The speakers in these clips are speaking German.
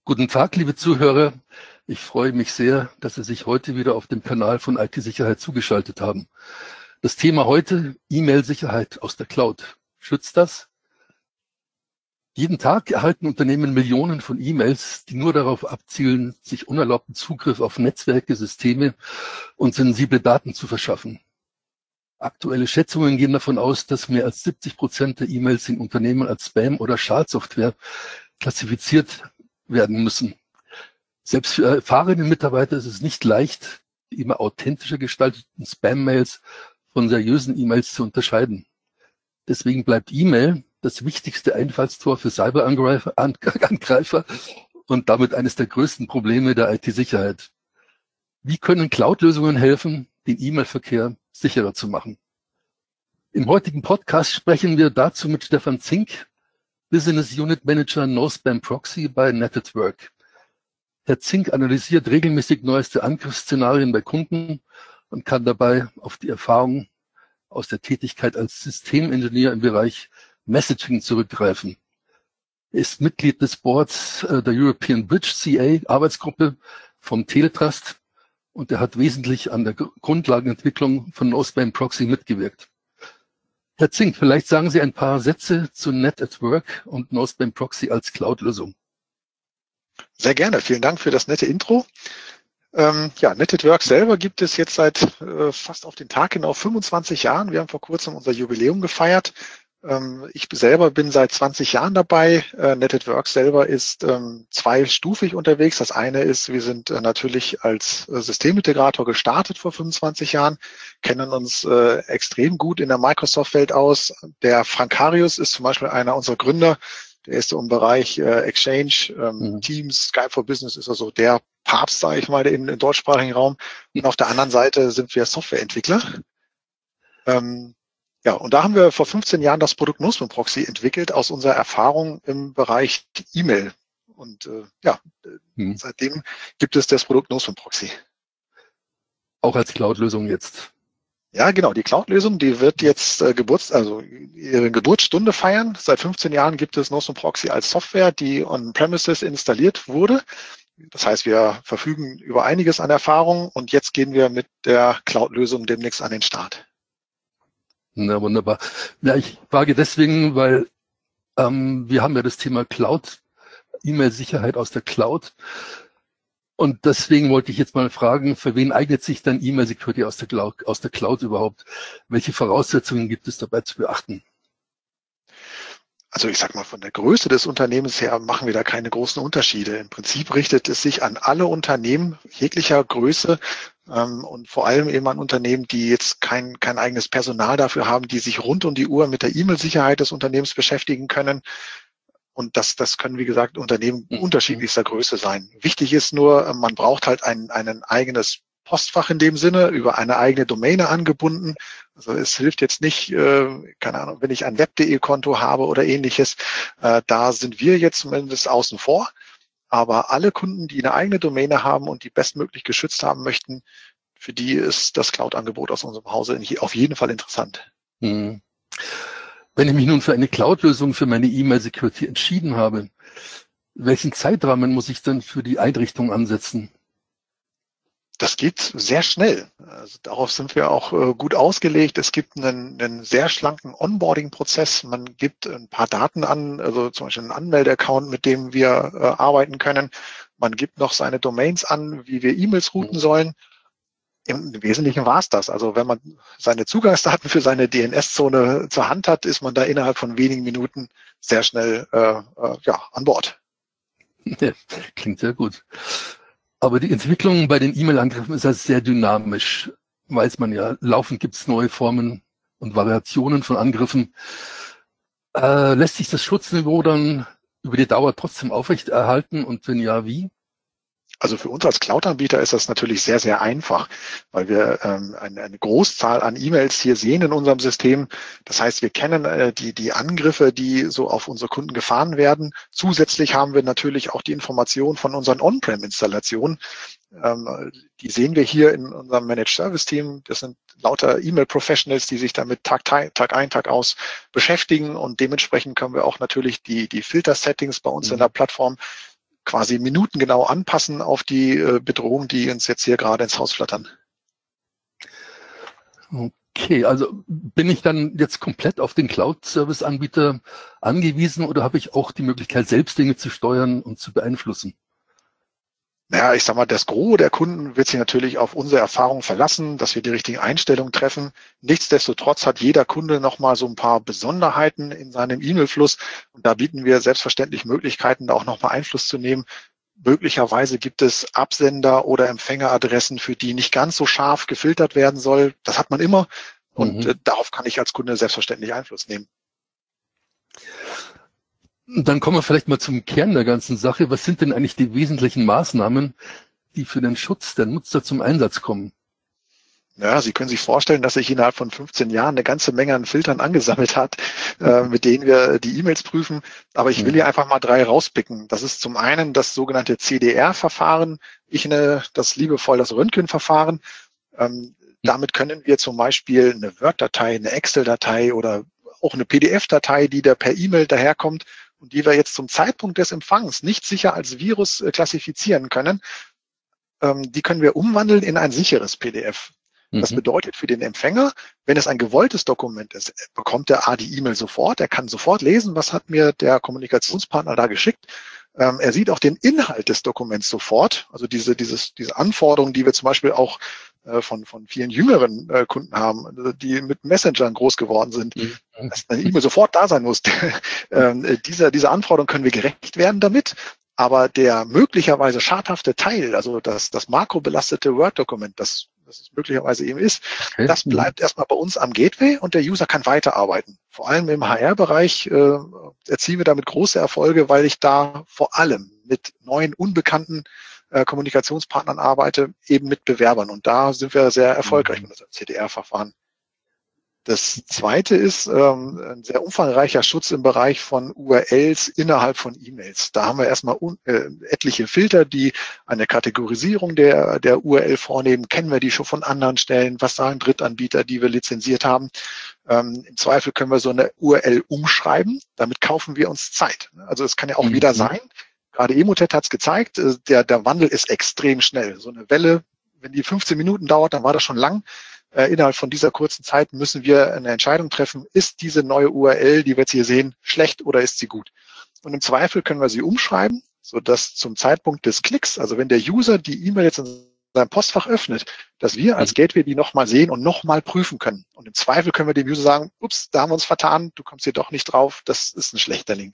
Guten Tag, liebe Zuhörer. Ich freue mich sehr, dass Sie sich heute wieder auf dem Kanal von IT-Sicherheit zugeschaltet haben. Das Thema heute: E-Mail-Sicherheit aus der Cloud. Schützt das? Jeden Tag erhalten Unternehmen Millionen von E-Mails, die nur darauf abzielen, sich unerlaubten Zugriff auf Netzwerke, Systeme und sensible Daten zu verschaffen. Aktuelle Schätzungen gehen davon aus, dass mehr als 70% der E-Mails in Unternehmen als Spam oder Schadsoftware klassifiziert werden müssen. Selbst für erfahrene Mitarbeiter ist es nicht leicht, die immer authentischer gestalteten Spam-Mails von seriösen E-Mails zu unterscheiden. Deswegen bleibt E-Mail das wichtigste Einfallstor für Cyberangreifer und damit eines der größten Probleme der IT-Sicherheit. Wie können Cloud-Lösungen helfen, den E-Mail-Verkehr sicherer zu machen? Im heutigen Podcast sprechen wir dazu mit Stefan Zink, Business Unit Manager No Spam Proxy bei Net@Work. Herr Zink analysiert regelmäßig neueste Angriffsszenarien bei Kunden und kann dabei auf die Erfahrung aus der Tätigkeit als Systemingenieur im Bereich Messaging zurückgreifen. Er ist Mitglied des Boards der European Bridge CA Arbeitsgruppe vom Teletrust und er hat wesentlich an der Grundlagenentwicklung von No Spam Proxy mitgewirkt. Herr Zink, vielleicht sagen Sie ein paar Sätze zu Net@Work und No Spam Proxy als Cloud-Lösung. Sehr gerne. Vielen Dank für das nette Intro. Net@Work selber gibt es jetzt seit fast auf den Tag genau 25 Jahren. Wir haben vor kurzem unser Jubiläum gefeiert. Ich selber bin seit 20 Jahren dabei. Net@Work selber ist zweistufig unterwegs. Das eine ist, wir sind natürlich als Systemintegrator gestartet vor 25 Jahren, kennen uns extrem gut in der Microsoft-Welt aus. Der Frank Harius ist zum Beispiel einer unserer Gründer. Der ist im Bereich Exchange, Teams, Skype for Business ist also der Papst, sage ich mal, im deutschsprachigen Raum. Und auf der anderen Seite sind wir Softwareentwickler. Und da haben wir vor 15 Jahren das Produkt No Spam Proxy entwickelt aus unserer Erfahrung im Bereich E-Mail. Und seitdem gibt es das Produkt No Spam Proxy. Auch als Cloud-Lösung jetzt. Ja, genau. Die Cloud-Lösung, die wird jetzt ihre Geburtsstunde feiern. Seit 15 Jahren gibt es No Spam Proxy als Software, die on-premises installiert wurde. Das heißt, wir verfügen über einiges an Erfahrung und jetzt gehen wir mit der Cloud-Lösung demnächst an den Start. Na, wunderbar. Ja, ich frage deswegen, weil wir haben ja das Thema Cloud, E-Mail-Sicherheit aus der Cloud. Und deswegen wollte ich jetzt mal fragen, für wen eignet sich dann E-Mail-Security aus der Cloud überhaupt? Welche Voraussetzungen gibt es dabei zu beachten? Also ich sag mal, von der Größe des Unternehmens her machen wir da keine großen Unterschiede. Im Prinzip richtet es sich an alle Unternehmen jeglicher Größe und vor allem eben an Unternehmen, die jetzt kein eigenes Personal dafür haben, die sich rund um die Uhr mit der E-Mail-Sicherheit des Unternehmens beschäftigen können. Und das können, wie gesagt, Unternehmen unterschiedlichster Größe sein. Wichtig ist nur, man braucht halt ein eigenes Postfach in dem Sinne, über eine eigene Domäne angebunden. Also es hilft jetzt nicht, keine Ahnung, wenn ich ein web.de-Konto habe oder ähnliches, da sind wir jetzt zumindest außen vor. Aber alle Kunden, die eine eigene Domäne haben und die bestmöglich geschützt haben möchten, für die ist das Cloud-Angebot aus unserem Hause auf jeden Fall interessant. Wenn ich mich nun für eine Cloud-Lösung für meine E-Mail-Security entschieden habe, welchen Zeitrahmen muss ich dann für die Einrichtung ansetzen? Das geht sehr schnell. Also darauf sind wir auch gut ausgelegt. Es gibt einen sehr schlanken Onboarding-Prozess. Man gibt ein paar Daten an, also zum Beispiel einen Anmelde-Account, mit dem wir arbeiten können. Man gibt noch seine Domains an, wie wir E-Mails routen sollen. Im Wesentlichen war es das. Also wenn man seine Zugangsdaten für seine DNS-Zone zur Hand hat, ist man da innerhalb von wenigen Minuten sehr schnell an Bord. Ja, klingt sehr gut. Aber die Entwicklung bei den E-Mail-Angriffen ist ja sehr dynamisch. Weiß man ja, laufend gibt es neue Formen und Variationen von Angriffen. Lässt sich das Schutzniveau dann über die Dauer trotzdem aufrechterhalten und wenn ja, wie? Also für uns als Cloud-Anbieter ist das natürlich sehr, sehr einfach, weil wir eine Großzahl an E-Mails hier sehen in unserem System. Das heißt, wir kennen die Angriffe, die so auf unsere Kunden gefahren werden. Zusätzlich haben wir natürlich auch die Information von unseren On-Prem-Installationen. Die sehen wir hier in unserem Managed Service Team. Das sind lauter E-Mail-Professionals, die sich damit Tag ein, Tag aus beschäftigen. Und dementsprechend können wir auch natürlich die Filter-Settings bei uns in der Plattform quasi minutengenau anpassen auf die Bedrohung, die uns jetzt hier gerade ins Haus flattern. Okay, also bin ich dann jetzt komplett auf den Cloud-Service-Anbieter angewiesen oder habe ich auch die Möglichkeit, selbst Dinge zu steuern und zu beeinflussen? Naja, ich sag mal, das Gros der Kunden wird sich natürlich auf unsere Erfahrung verlassen, dass wir die richtigen Einstellungen treffen. Nichtsdestotrotz hat jeder Kunde nochmal so ein paar Besonderheiten in seinem E-Mail-Fluss. Und da bieten wir selbstverständlich Möglichkeiten, da auch nochmal Einfluss zu nehmen. Möglicherweise gibt es Absender- oder Empfängeradressen, für die nicht ganz so scharf gefiltert werden soll. Das hat man immer. Und darauf kann ich als Kunde selbstverständlich Einfluss nehmen. Dann kommen wir vielleicht mal zum Kern der ganzen Sache. Was sind denn eigentlich die wesentlichen Maßnahmen, die für den Schutz der Nutzer zum Einsatz kommen? Ja, Sie können sich vorstellen, dass sich innerhalb von 15 Jahren eine ganze Menge an Filtern angesammelt hat, mit denen wir die E-Mails prüfen. Aber ich will hier einfach mal 3 rauspicken. Das ist zum einen das sogenannte CDR-Verfahren. Ich nenne das liebevoll das Röntgen-Verfahren. Damit können wir zum Beispiel eine Word-Datei, eine Excel-Datei oder auch eine PDF-Datei, die da per E-Mail daherkommt und die wir jetzt zum Zeitpunkt des Empfangs nicht sicher als Virus klassifizieren können, die können wir umwandeln in ein sicheres PDF. Das bedeutet für den Empfänger, wenn es ein gewolltes Dokument ist, bekommt er die E-Mail sofort. Er kann sofort lesen, was hat mir der Kommunikationspartner da geschickt. Er sieht auch den Inhalt des Dokuments sofort. Also diese Anforderungen, die wir zum Beispiel auch von vielen jüngeren Kunden haben, die mit Messengern groß geworden sind, dass eine E-Mail sofort da sein muss. Diese Anforderungen können wir gerecht werden damit. Aber der möglicherweise schadhafte Teil, also das makrobelastete Word-Dokument, das es möglicherweise eben ist, das bleibt erstmal bei uns am Gateway und der User kann weiterarbeiten. Vor allem im HR-Bereich erzielen wir damit große Erfolge, weil ich da vor allem mit neuen, unbekannten Kommunikationspartnern arbeite, eben mit Bewerbern. Und da sind wir sehr erfolgreich mit unserem CDR-Verfahren. Das zweite ist ein sehr umfangreicher Schutz im Bereich von URLs innerhalb von E-Mails. Da haben wir erstmal etliche Filter, die eine Kategorisierung der URL vornehmen. Kennen wir die schon von anderen Stellen? Was sagen Drittanbieter, die wir lizenziert haben? Im Zweifel können wir so eine URL umschreiben. Damit kaufen wir uns Zeit. Also es kann ja auch wieder sein. Gerade Emotet hat es gezeigt, der Wandel ist extrem schnell. So eine Welle, wenn die 15 Minuten dauert, dann war das schon lang. Innerhalb von dieser kurzen Zeit müssen wir eine Entscheidung treffen, ist diese neue URL, die wir jetzt hier sehen, schlecht oder ist sie gut? Und im Zweifel können wir sie umschreiben, sodass zum Zeitpunkt des Klicks, also wenn der User die E-Mail jetzt in seinem Postfach öffnet, dass wir als Gateway die nochmal sehen und nochmal prüfen können. Und im Zweifel können wir dem User sagen, ups, da haben wir uns vertan, du kommst hier doch nicht drauf, das ist ein schlechter Link.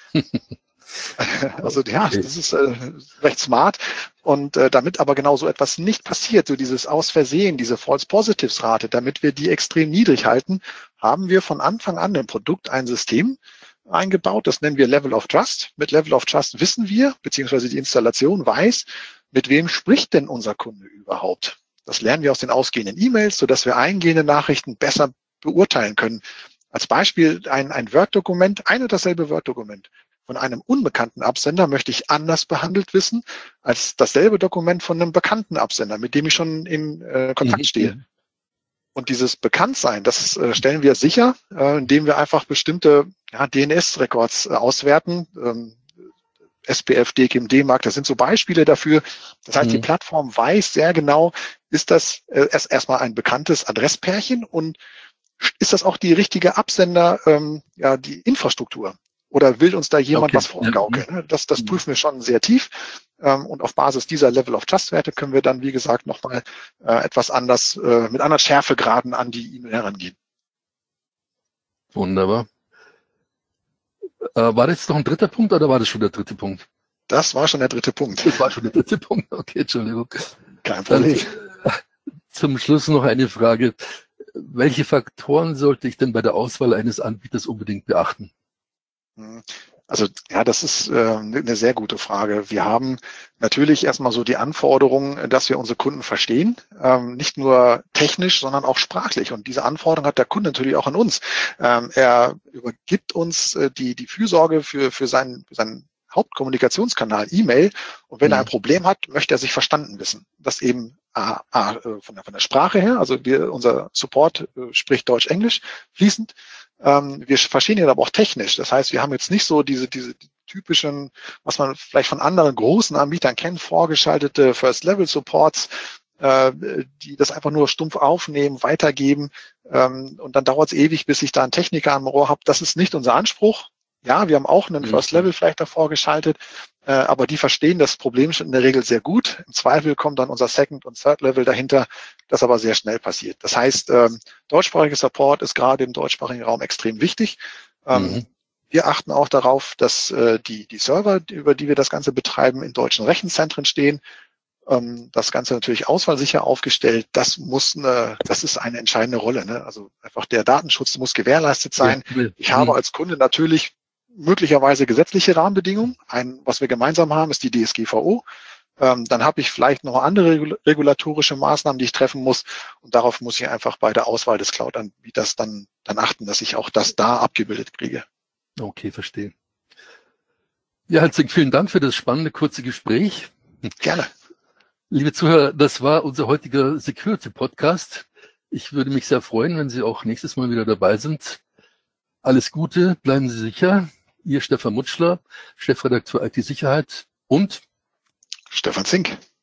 Also ja, das ist recht smart. Und damit aber genau so etwas nicht passiert, so dieses aus Versehen, diese False Positives Rate, damit wir die extrem niedrig halten, haben wir von Anfang an im Produkt ein System eingebaut, das nennen wir Level of Trust. Mit Level of Trust wissen wir, beziehungsweise die Installation weiß, mit wem spricht denn unser Kunde überhaupt. Das lernen wir aus den ausgehenden E-Mails, sodass wir eingehende Nachrichten besser beurteilen können. Als Beispiel ein Word-Dokument, ein und dasselbe Word-Dokument von einem unbekannten Absender möchte ich anders behandelt wissen als dasselbe Dokument von einem bekannten Absender, mit dem ich schon in Kontakt stehe. Und dieses Bekanntsein, das stellen wir sicher, indem wir einfach bestimmte DNS-Records auswerten. SPF, DKIM, DMARC, das sind so Beispiele dafür. Das heißt, die Plattform weiß sehr genau, ist das erstmal ein bekanntes Adresspärchen und ist das auch die richtige Absender, die Infrastruktur? Oder will uns da jemand was vorgaukeln? Das prüfen wir schon sehr tief. Und auf Basis dieser Level of Trust-Werte können wir dann, wie gesagt, nochmal etwas anders, mit anderen Schärfegraden an die E-Mail herangehen. Wunderbar. War das jetzt noch ein dritter Punkt oder war das schon der dritte Punkt? Das war schon der dritte Punkt. Das war schon der dritte Punkt. Okay, Entschuldigung. Kein Problem. Dann, zum Schluss noch eine Frage. Welche Faktoren sollte ich denn bei der Auswahl eines Anbieters unbedingt beachten? Also ja, das ist eine sehr gute Frage. Wir haben natürlich erstmal so die Anforderung, dass wir unsere Kunden verstehen, nicht nur technisch, sondern auch sprachlich. Und diese Anforderung hat der Kunde natürlich auch an uns. Er übergibt uns die Fürsorge für seinen Hauptkommunikationskanal, E-Mail. Und wenn er ein Problem hat, möchte er sich verstanden wissen. Das eben von der Sprache her, also unser Support spricht Deutsch-Englisch fließend. Wir verstehen ihn aber auch technisch. Das heißt, wir haben jetzt nicht so diese typischen, was man vielleicht von anderen großen Anbietern kennt, vorgeschaltete First-Level-Supports, die das einfach nur stumpf aufnehmen, weitergeben, und dann dauert es ewig, bis ich da einen Techniker am Rohr habe. Das ist nicht unser Anspruch. Ja, wir haben auch einen First Level vielleicht davor geschaltet, aber die verstehen das Problem schon in der Regel sehr gut. Im Zweifel kommt dann unser Second und Third Level dahinter, das aber sehr schnell passiert. Das heißt, deutschsprachiger Support ist gerade im deutschsprachigen Raum extrem wichtig. Wir achten auch darauf, dass die Server, über die wir das Ganze betreiben, in deutschen Rechenzentren stehen. Das Ganze natürlich ausfallsicher aufgestellt. Das ist eine entscheidende Rolle. Ne? Also einfach der Datenschutz muss gewährleistet sein. Ich habe als Kunde natürlich möglicherweise gesetzliche Rahmenbedingungen. Was wir gemeinsam haben, ist die DSGVO. Dann habe ich vielleicht noch andere regulatorische Maßnahmen, die ich treffen muss. Und darauf muss ich einfach bei der Auswahl des Cloud-Anbieters dann achten, dass ich auch das da abgebildet kriege. Okay, verstehe. Ja, herzlichen vielen Dank für das spannende, kurze Gespräch. Gerne. Liebe Zuhörer, das war unser heutiger Security-Podcast. Ich würde mich sehr freuen, wenn Sie auch nächstes Mal wieder dabei sind. Alles Gute, bleiben Sie sicher. Ihr Stefan Mutschler, Chefredakteur IT-Sicherheit und Stefan Zink.